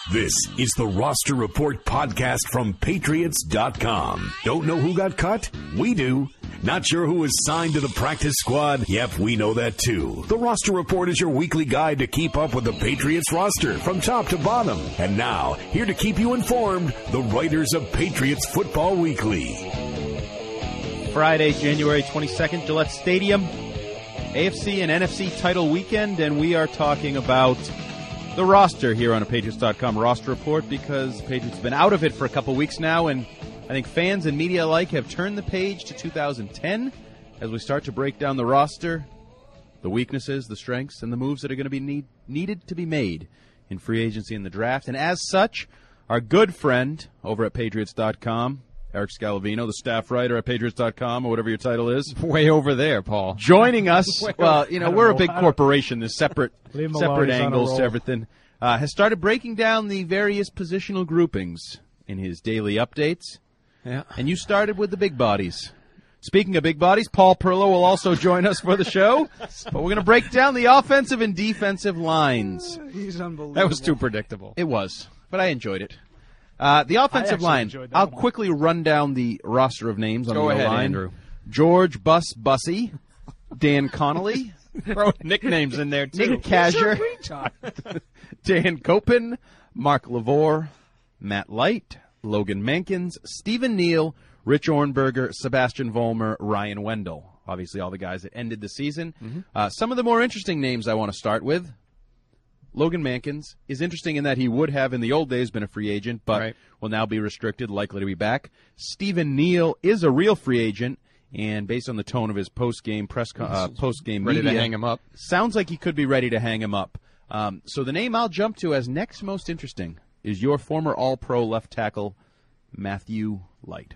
This is the Roster Report podcast from Patriots.com. Don't know who got cut? We do. Not sure who was signed to the practice squad? Yep, we know that too. The Roster Report is your weekly guide to keep up with the Patriots roster from top to bottom. And now, here to keep you informed, the writers of Patriots Football Weekly. Friday, January 22nd, Gillette Stadium, AFC and NFC title weekend, and we are talking about the roster here on a Patriots.com roster report because the Patriots have been out of it for a couple weeks now, and I think fans and media alike have turned the page to 2010 as we start to break down the roster, the weaknesses, the strengths, and the moves that are going to be needed to be made in free agency and the draft. And as such, our good friend over at Patriots.com, Eric Scalavino, the staff writer at Patriots.com, or whatever your title is. Way over there, Paul. Joining us, well, you know, we're a big corporation. There's separate angles to everything. Has started breaking down the various positional groupings in his daily updates. Yeah. And you started with the big bodies. Speaking of big bodies, Paul Perlow will also join us for the show. But we're going to break down the offensive and defensive lines. He's unbelievable. That was too predictable. It was, but I enjoyed it. The offensive line, I'll quickly run down the roster of names on the line. Andrew. George Bussy, Dan Connolly, Throw nicknames in there, too. Nick Kazir, Dan Koppen, Mark LaVore, Matt Light, Logan Mankins, Stephen Neal, Rich Ornberger, Sebastian Vollmer, Ryan Wendell. Obviously all the guys that ended the season. Mm-hmm. Some of the more interesting names I want to start with. Logan Mankins is interesting in that he would have in the old days been a free agent, but will now be restricted, likely to be back. Stephen Neal is a real free agent, and based on the tone of his post-game post-game ready media, to hang him up. Sounds like he could be ready to hang him up. So the name I'll jump to as next most interesting is your former All-Pro left tackle, Matthew Light.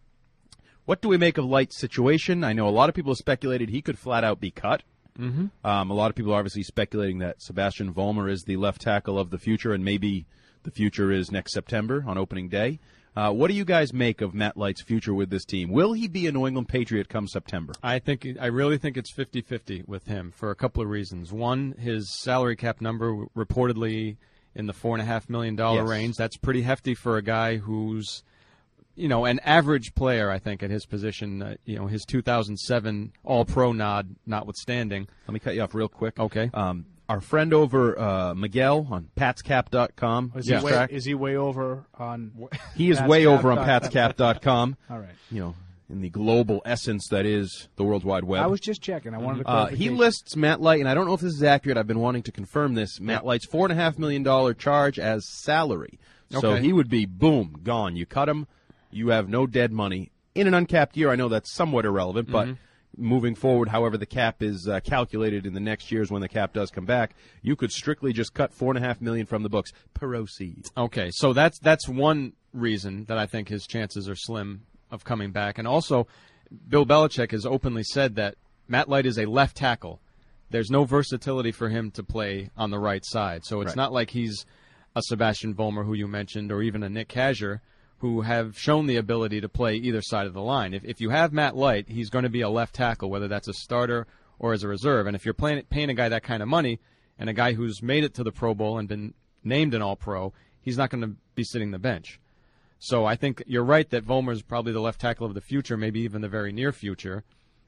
What do we make of Light's situation? I know a lot of people have speculated he could flat-out be cut. Mm-hmm. A lot of people are obviously speculating that Sebastian Vollmer is the left tackle of the future, and maybe the future is next September on opening day. What do you guys make of Matt Light's future with this team? Will he be a New England Patriot come September? I really think it's 50-50 with him for a couple of reasons. One, his salary cap number reportedly in the $4.5 million range. That's pretty hefty for a guy who's, you know, an average player, I think, at his position. His 2007 All-Pro nod notwithstanding. Let me cut you off real quick. Okay. Our friend over Miguel on PatsCap.com. Is he way over on? He is way over on PatsCap.com. All right. You know, in the global essence that is the World Wide Web. I was just checking. I wanted to. He lists Matt Light, and I don't know if this is accurate. I've been wanting to confirm this. Matt Light's $4.5 million charge as salary. So Okay. he would be, boom, gone. You cut him. You have no dead money. In an uncapped year, I know that's somewhat irrelevant, but moving forward, however the cap is calculated in the next years when the cap does come back, you could strictly just cut $4.5 million from the books. Proceed. Okay, so that's one reason that I think his chances are slim of coming back. And also, Bill Belichick has openly said that Matt Light is a left tackle. There's no versatility for him to play on the right side. So it's not like he's a Sebastian Vollmer, who you mentioned, or even a Nick Kazir, who have shown the ability to play either side of the line. If you have Matt Light, he's going to be a left tackle, whether that's a starter or as a reserve. And if you're paying a guy that kind of money, and a guy who's made it to the Pro Bowl and been named an All-Pro, he's not going to be sitting the bench. So I think you're right that Vollmer is probably the left tackle of the future, maybe even the very near future.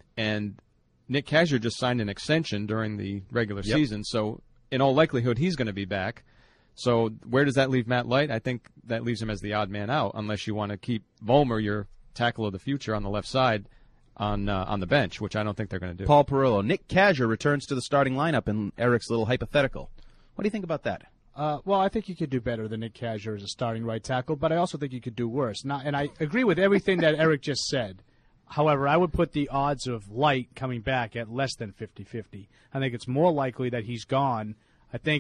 And Nick Kazir just signed an extension during the regular season, so in all likelihood he's going to be back. So where does that leave Matt Light? I think that leaves him as the odd man out, unless you want to keep Vollmer, your tackle of the future, on the left side on the bench, which I don't think they're going to do. Paul Perillo. Nick Kazir returns to the starting lineup in Eric's little hypothetical. What do you think about that? Well, I think you could do better than Nick Kazir as a starting right tackle, but I also think you could do worse. And I agree with everything that Eric just said. However, I would put the odds of Light coming back at less than 50-50. I think it's more likely that he's gone. I think,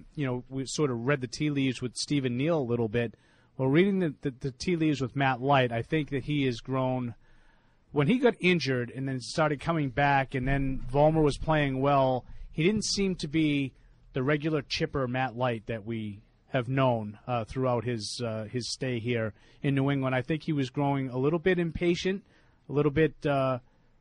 we sort of read the tea leaves with Stephen Neal a little bit. Well, reading the tea leaves with Matt Light, I think that he has grown. When he got injured and then started coming back, and then Vollmer was playing well, he didn't seem to be the regular chipper Matt Light that we have known throughout his stay here in New England. I think he was growing a little bit impatient, a little bit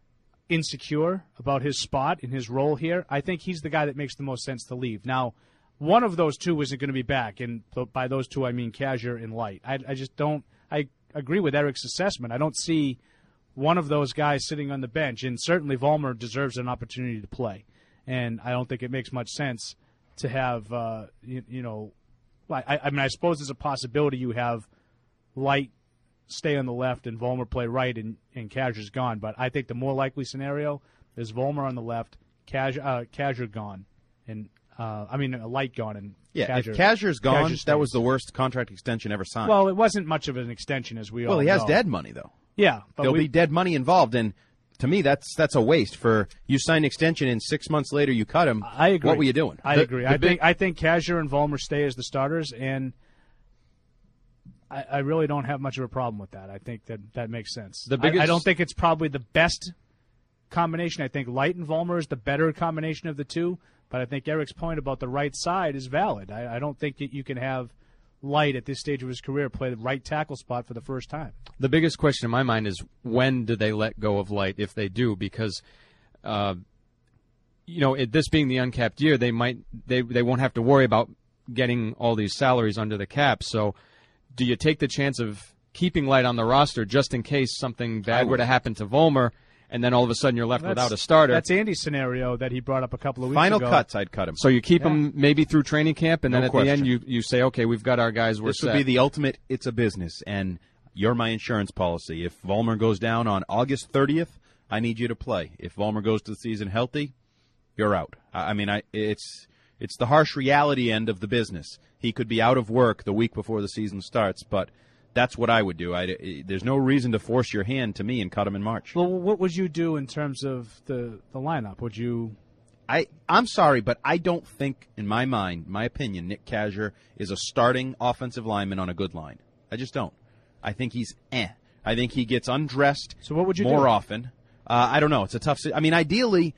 insecure about his spot and his role here. I think he's the guy that makes the most sense to leave. Now, one of those two isn't going to be back, and by those two I mean Kjaer and Light. I just don't. I agree with Eric's assessment. I don't see one of those guys sitting on the bench, and certainly Vollmer deserves an opportunity to play. And I don't think it makes much sense to have, I mean, I suppose there's a possibility you have Light stay on the left and Vollmer play right and Kjaer's gone. But I think the more likely scenario is Vollmer on the left, Kjaer gone, and Light gone and Yeah, Kjaer. if Kjaer's gone, Kjaer that was stays. the worst contract extension ever signed. Well, it wasn't much of an extension, as we all know. Well, he has dead money, though. Yeah, but There'll be dead money involved, and to me, that's a waste. For you sign an extension and 6 months later you cut him. I agree. What were you doing? I agree. I think Kjaer and Vollmer stay as the starters, and I really don't have much of a problem with that. I think that makes sense. I don't think it's probably the best combination. I think Light and Vollmer is the better combination of the two, but I think Eric's point about the right side is valid. I don't think that you can have Light at this stage of his career play the right tackle spot for the first time. The biggest question in my mind is when do they let go of Light, if they do, because this being the uncapped year, they won't have to worry about getting all these salaries under the cap. So do you take the chance of keeping Light on the roster just in case something bad were to happen to Vollmer, and then all of a sudden you're left without a starter? That's Andy's scenario that he brought up a couple of weeks Final ago. cuts, I'd cut him. So you keep him maybe through training camp, and then at question. the end you say, okay, we've got our guys, we're This set. would be the ultimate, it's a business, and you're my insurance policy. If Vollmer goes down on August 30th, I need you to play. If Vollmer goes to the season healthy, you're out. It's the harsh reality end of the business. He could be out of work the week before the season starts, but that's what I would do. There's no reason to force your hand to me and cut him in March. Well, what would you do in terms of the lineup? Would you? I'm sorry, but I don't think, in my mind, my opinion, Nick Kjaer is a starting offensive lineman on a good line. I just don't. I think he's I think he gets undressed So what would you more do? often. I don't know. It's a tough. Ideally,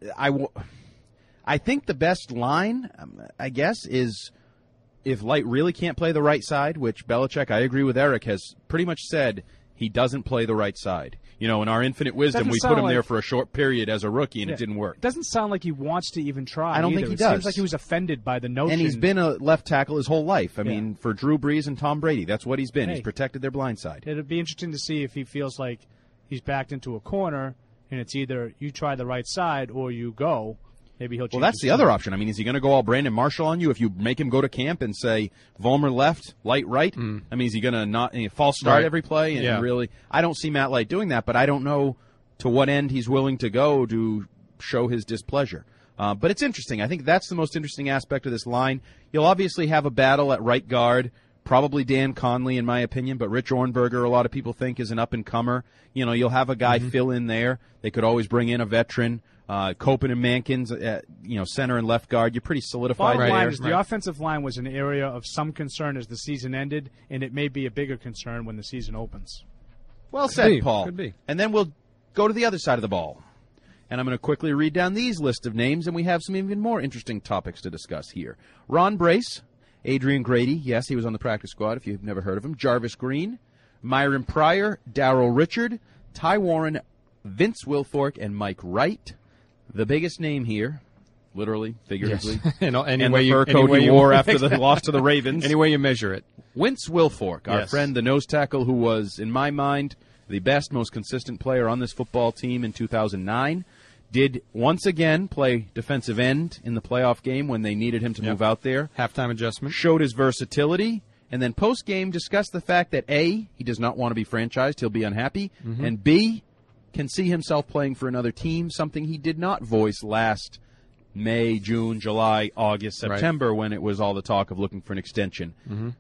I think the best line, I guess, is if Light really can't play the right side, which Belichick, I agree with Eric, has pretty much said he doesn't play the right side. In our infinite wisdom, we put him there for a short period as a rookie, and it didn't work. It doesn't sound like he wants to even try. I don't either. think he It does. Seems like he was offended by the notion. And he's been a left tackle his whole life. I mean, for Drew Brees and Tom Brady, that's what he's been. Hey. He's protected their blind side. It'd be interesting to see if he feels like he's backed into a corner, and it's either you try the right side or you go. Maybe he'll change. Well, that's the other option. Is he going to go all Brandon Marshall on you if you make him go to camp and say Vollmer left, Light right? Is he going to not false start every play? And really, I don't see Matt Light doing that, but I don't know to what end he's willing to go to show his displeasure. But it's interesting. I think that's the most interesting aspect of this line. You'll obviously have a battle at right guard. Probably Dan Conley, in my opinion, but Rich Ornberger, a lot of people think, is an up-and-comer. You'll have a guy fill in there. They could always bring in a veteran. Copen and Mankins, center and left guard. You're pretty solidified Bottom line there. is the offensive line was an area of some concern as the season ended, and it may be a bigger concern when the season opens. Well said, be. Paul. Could be. And then we'll go to the other side of the ball. And I'm going to quickly read down these list of names, and we have some even more interesting topics to discuss here. Ron Brace, Adrian Grady, yes, he was on the practice squad if you've never heard of him. Jarvis Green, Myron Pryor, Darryl Richard, Ty Warren, Vince Wilfork, and Mike Wright. The biggest name here, literally, figuratively, And and the fur coat he wore after the loss to the Ravens. Any way you measure it. Vince Wilfork, our Yes. friend, the nose tackle, who was, in my mind, the best, most consistent player on this football team in 2009, did once again play defensive end in the playoff game when they needed him to move out there. Halftime adjustment. Showed his versatility, and then post-game discussed the fact that, A, he does not want to be franchised, he'll be unhappy, and B, can see himself playing for another team, something he did not voice last May, June, July, August, September, when it was all the talk of looking for an extension.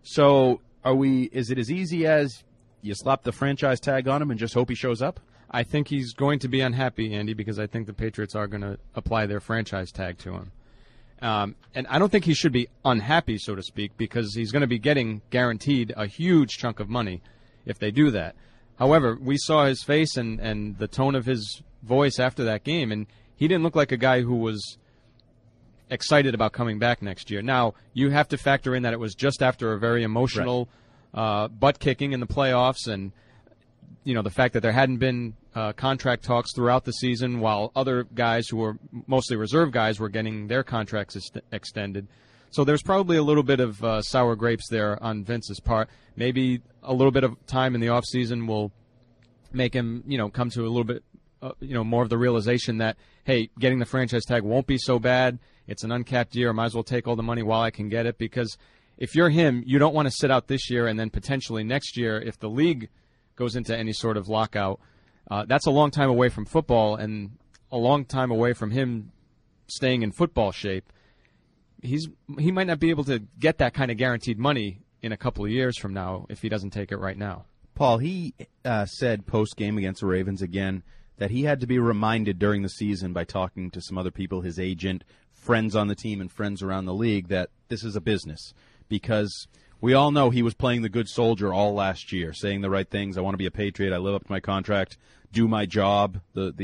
So is it as easy as you slap the franchise tag on him and just hope he shows up? I think he's going to be unhappy, Andy, because I think the Patriots are going to apply their franchise tag to him. And I don't think he should be unhappy, so to speak, because he's going to be getting guaranteed a huge chunk of money if they do that. However, we saw his face and the tone of his voice after that game, and he didn't look like a guy who was excited about coming back next year. Now, you have to factor in that it was just after a very emotional butt-kicking in the playoffs, and the fact that there hadn't been contract talks throughout the season while other guys who were mostly reserve guys were getting their contracts extended. So there's probably a little bit of sour grapes there on Vince's part. Maybe a little bit of time in the offseason will make him, come to a little bit, more of the realization that, hey, getting the franchise tag won't be so bad. It's an uncapped year. I might as well take all the money while I can get it, because if you're him, you don't want to sit out this year and then potentially next year, if the league goes into any sort of lockout, that's a long time away from football and a long time away from him staying in football shape. He might not be able to get that kind of guaranteed money in a couple of years from now if he doesn't take it right now. Paul, he said post-game against the Ravens again that he had to be reminded during the season by talking to some other people, his agent, friends on the team, and friends around the league, that this is a business. Because we all know he was playing the good soldier all last year, saying the right things. I want to be a Patriot. I live up to my contract, do my job.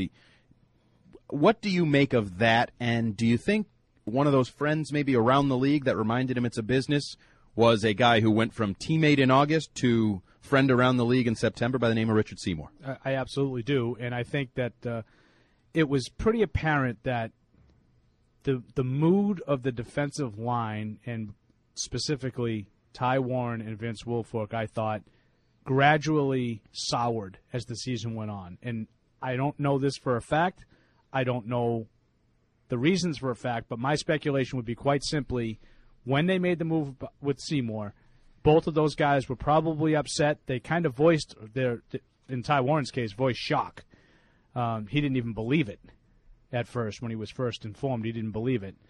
What do you make of that? And do you think one of those friends maybe around the league that reminded him it's a business was a guy who went from teammate in August to friend around the league in September by the name of Richard Seymour? I absolutely do, and I think that it was pretty apparent that the mood of the defensive line, and specifically Ty Warren and Vince Wilfork, I thought, gradually soured as the season went on. And I don't know this for a fact. I don't know the reasons for a fact, but my speculation would be quite simply, when they made the move with Seymour, both of those guys were probably upset. They kind of voiced their, in Ty Warren's case, voiced shock. He didn't even believe it at first. When he was first informed, he didn't believe it.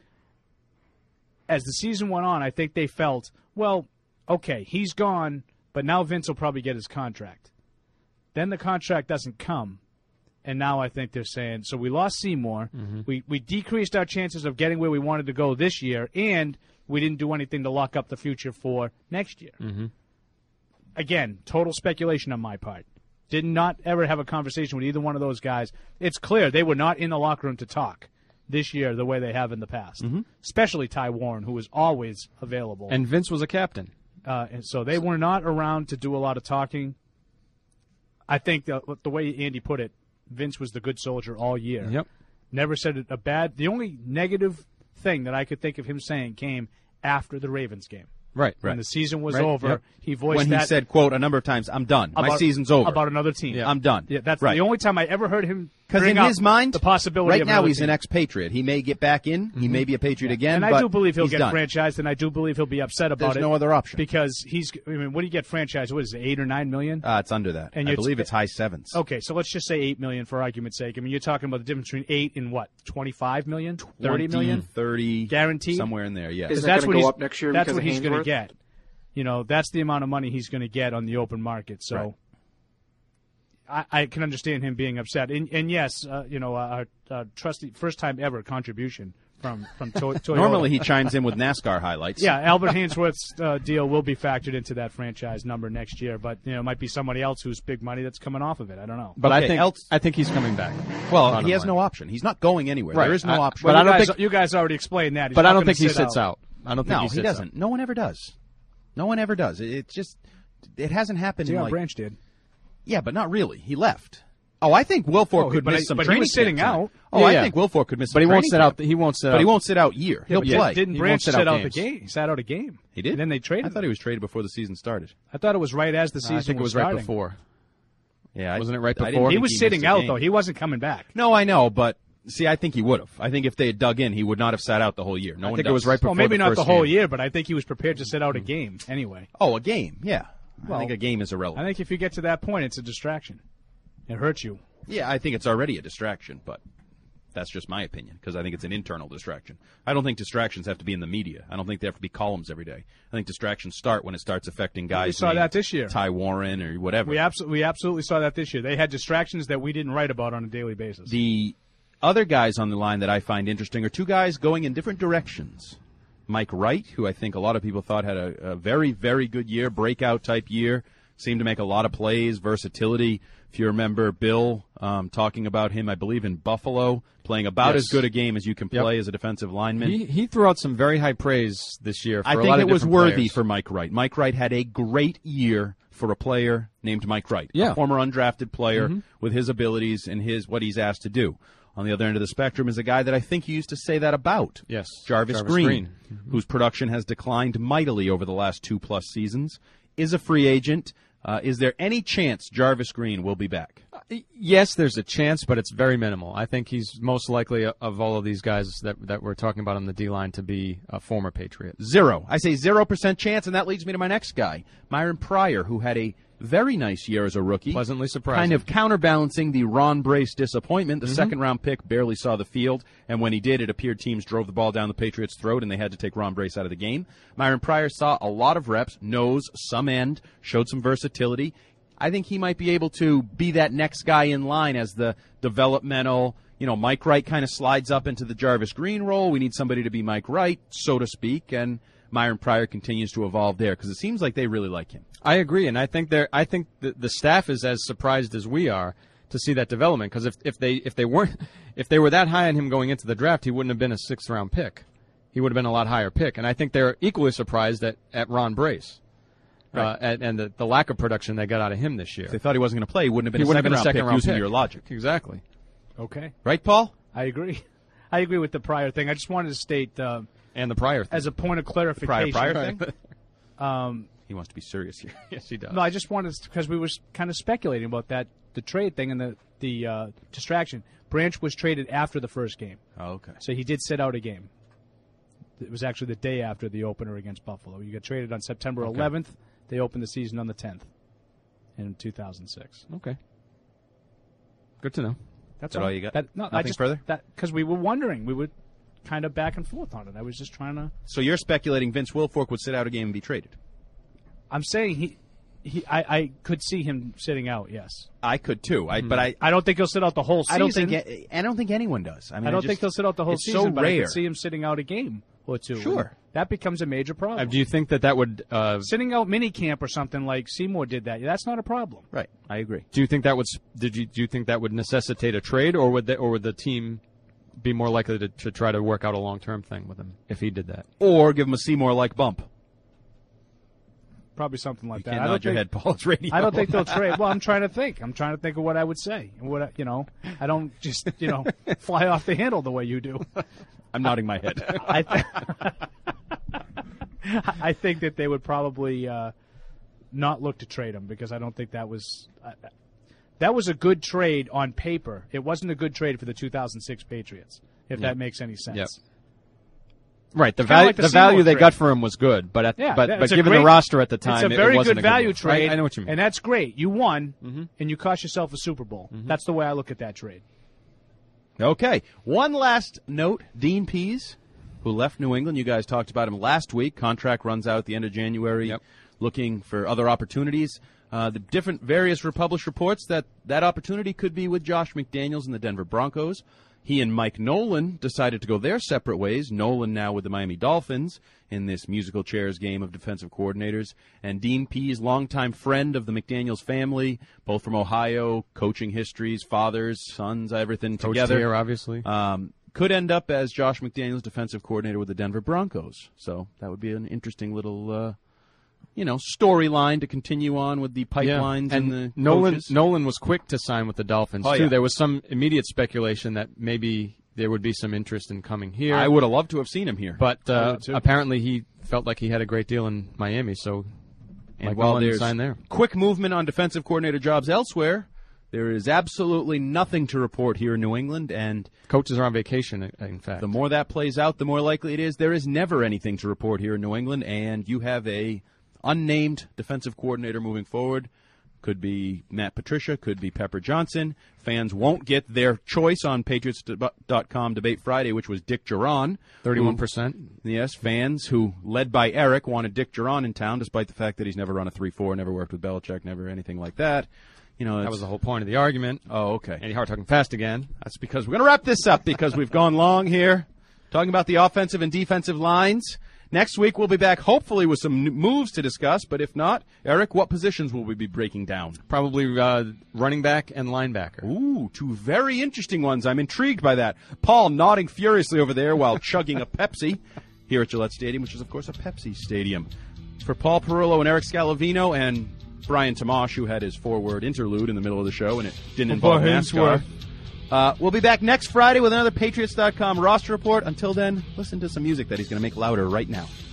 As the season went on, I think they felt, well, okay, he's gone, but now Vince will probably get his contract. Then the contract doesn't come, and now I think they're saying, so we lost Seymour, we decreased our chances of getting where we wanted to go this year, and we didn't do anything to lock up the future for next year. Again, total speculation on my part. Did not ever have a conversation with either one of those guys. It's clear they were not in the locker room to talk this year the way they have in the past, especially Ty Warren, who was always available. And Vince was a captain. And so they were not around to do a lot of talking. I think the way Andy put it, Vince was the good soldier all year. Yep. Never said a bad. The only negative thing that I could think of him saying came after the Ravens game. Right. When the season was over, he voiced when that. he said, quote, a number of times, I'm done. My season's over. About another team. Yeah. I'm done. Yeah, that's right. the only time I ever heard him Because bring in up his mind, the possibility right of now another he's team. an ex-Patriot. He may get back in. He may be a Patriot again. And but I do believe he'll he's get done. franchised, and I do believe he'll be upset about There's it. no other option. Because what do you get franchised? What is it, $8 or $9 million? It's under that. And I believe it's high sevens. Okay, so let's just say $8 million for argument's sake. I mean, you're talking about the difference between 8 and what? $25 million? $30 million? 30. Guaranteed? Somewhere in there, yes. Is that going to go up next year that's because what of he's going to Hainsworth? get. That's the amount of money he's going to get on the open market. So I can understand him being upset. And yes, our trusty first time ever contribution from Toyota. Normally he chimes in with NASCAR highlights. Yeah, Albert Hainsworth's deal will be factored into that franchise number next year, but it might be somebody else who's big money that's coming off of it. I don't know. But Okay, I think he's coming back. Well, he has no option. He's not going anywhere. Right. There is no option. But I don't think you guys already explained that. He's But not I don't gonna think he sit sits out. I don't think No, he sits he doesn't. out. No one ever does. No one ever does. It hasn't happened in Deion Branch did. Yeah, but not really. He left. Oh, I think Wilfork could miss some but he training was sitting camp time. out. Oh, I Yeah. think Wilfork could miss some But he won't training sit camp. out. He won't sit out. But he won't sit out year. He'll play. Didn't He Branch won't sit sit out out the games. game? He sat out a game. He did? And then they traded I thought him. he was traded before the season started. I thought it was right as the season I think it was starting. right before. Yeah, Wasn't it right I didn't before? think He was missed sitting a out, game. though. He wasn't coming back. No, I know, but see, I think he would have. I think if they had dug in, he would not have sat out the whole year. No I one think does. it was right before Well, maybe the not first the whole game. year, but I think he was prepared to sit out a game anyway. Oh, a game, yeah. I Well, think a game is irrelevant. I think if you get to that point, it's a distraction. It hurts you. Yeah, I think it's already a distraction, but that's just my opinion because I think it's an internal distraction. I don't think distractions have to be in the media. I don't think they have to be columns every day. I think distractions start when it starts affecting guys. We saw named that this year. Ty Warren or whatever. We absolutely saw that this year. They had distractions that we didn't write about on a daily basis. The other guys on the line that I find interesting are two guys going in different directions. Mike Wright, who I think a lot of people thought had a very, very good year, breakout type year, seemed to make a lot of plays, versatility. If you remember Bill talking about him, I believe, in Buffalo, playing about Yes. as good a game as you can play as a defensive lineman. He threw out some very high praise this year. For I a think lot it of was different worthy players. for Mike Wright. Mike Wright had a great year for a player named Mike Wright, Yeah. a former undrafted player with his abilities and what he's asked to do. On the other end of the spectrum is a guy that I think you used to say that about. Yes, Jarvis Green, whose production has declined mightily over the last 2+ seasons, is a free agent. Is there any chance Jarvis Green will be back? Yes, there's a chance, but it's very minimal. I think he's most likely of all of these guys that we're talking about on the D-line to be a former Patriot. Zero. I say 0% chance, and that leads me to my next guy, Myron Pryor, who had a very nice year as a rookie. Pleasantly surprising. Kind of counterbalancing the Ron Brace disappointment. The second-round pick barely saw the field, and when he did, it appeared teams drove the ball down the Patriots' throat, and they had to take Ron Brace out of the game. Myron Pryor saw a lot of reps, nose, some end, showed some versatility. I think he might be able to be that next guy in line as the developmental, Mike Wright kind of slides up into the Jarvis Green role. We need somebody to be Mike Wright, so to speak, and Myron Pryor continues to evolve there because it seems like they really like him. I agree, and I think the staff is as surprised as we are to see that development. Because if they were that high on him going into the draft, he wouldn't have been a 6th-round pick. He would have been a lot higher pick, and I think they're equally surprised at Ron Brace, right. And the lack of production they got out of him this year. If they thought he wasn't going to play, he wouldn't have been a second-round pick using your logic. Exactly. Okay. Right, Paul? I agree. I agree with the Pryor thing. I just wanted to state and the Pryor thing. as a point of clarification. Pryor thing? He wants to be serious here. Yes, he does. No, I just wanted because we were kind of speculating about the trade thing and the distraction. Branch was traded after the first game. Oh, okay. So he did sit out a game. It was actually the day after the opener against Buffalo. You got traded on September 11th. They opened the season on the 10th in 2006. Okay. Good to know. That's all you got? Nothing further? Because we were wondering. We were kind of back and forth on it. I was just trying to... So you're speculating Vince Wilfork would sit out a game and be traded? I'm saying I could see him sitting out, yes. I could too. But I don't think he'll sit out the whole season. I don't think anyone does. I don't think he'll sit out the whole season, so but rare. I could see him sitting out a game or two. Sure. That becomes a major problem. Do you think that would... Sitting out minicamp or something like Seymour did that, that's not a problem. Right. I agree. Do you think that would... Do you think that would necessitate a trade, or would the team be more likely to try to work out a long-term thing with him if he did that? Or give him a Seymour-like bump. Probably something like that. You can't nod your head, Paul. It's radio. I don't think they'll trade. Well, I'm trying to think. I'm trying to think of what I would say. I don't just, fly off the handle the way you do. I'm nodding my head. I think that they would probably not look to trade him because I don't think that was a good trade on paper. It wasn't a good trade for the 2006 Patriots, if that makes any sense. Yep. Right, the Seymour value they trade. got for him was good, but given the roster at the time, it's a very it wasn't good a value one. trade. I know what you mean, and that's great. You won, and you cost yourself a Super Bowl. That's the way I look at that trade. Okay, one last note: Dean Pease, who left New England. You guys talked about him last week. Contract runs out at the end of January. Yep. Looking for other opportunities. The various republished reports that opportunity could be with Josh McDaniels and the Denver Broncos. He and Mike Nolan decided to go their separate ways. Nolan now with the Miami Dolphins in this musical chairs game of defensive coordinators. And Dean Pease, longtime friend of the McDaniels family, both from Ohio, coaching histories, fathers, sons, everything Coached together. Here, obviously. Could end up as Josh McDaniels, defensive coordinator with the Denver Broncos. So that would be an interesting little... storyline to continue on with the pipelines and the coaches. Nolan was quick to sign with the Dolphins, too. Yeah. There was some immediate speculation that maybe there would be some interest in coming here. I would have loved to have seen him here. But apparently he felt like he had a great deal in Miami, so and while Nolan there's signed there. Quick movement on defensive coordinator jobs elsewhere, there is absolutely nothing to report here in New England, and coaches are on vacation, in fact. The more that plays out, the more likely it is there is never anything to report here in New England, and you have a unnamed defensive coordinator moving forward. Could be Matt Patricia, could be Pepper Johnson. Fans won't get their choice on Patriots.com Debate Friday, which was Dick Duran. 31%. Yes, fans who, led by Eric, wanted Dick Duran in town, despite the fact that he's never run a 3-4, never worked with Belichick, never anything like that. That was the whole point of the argument. Oh, okay. Andy Hart talking fast again. That's because we're going to wrap this up because we've gone long here, talking about the offensive and defensive lines. Next week, we'll be back, hopefully, with some moves to discuss. But if not, Eric, what positions will we be breaking down? Probably running back and linebacker. Ooh, two very interesting ones. I'm intrigued by that. Paul nodding furiously over there while chugging a Pepsi here at Gillette Stadium, which is, of course, a Pepsi stadium. For Paul Perillo and Eric Scalavino and Brian Tomash, who had his 4-word interlude in the middle of the show, and it didn't involve NASCAR. We'll be back next Friday with another Patriots.com roster report. Until then, listen to some music that he's going to make louder right now.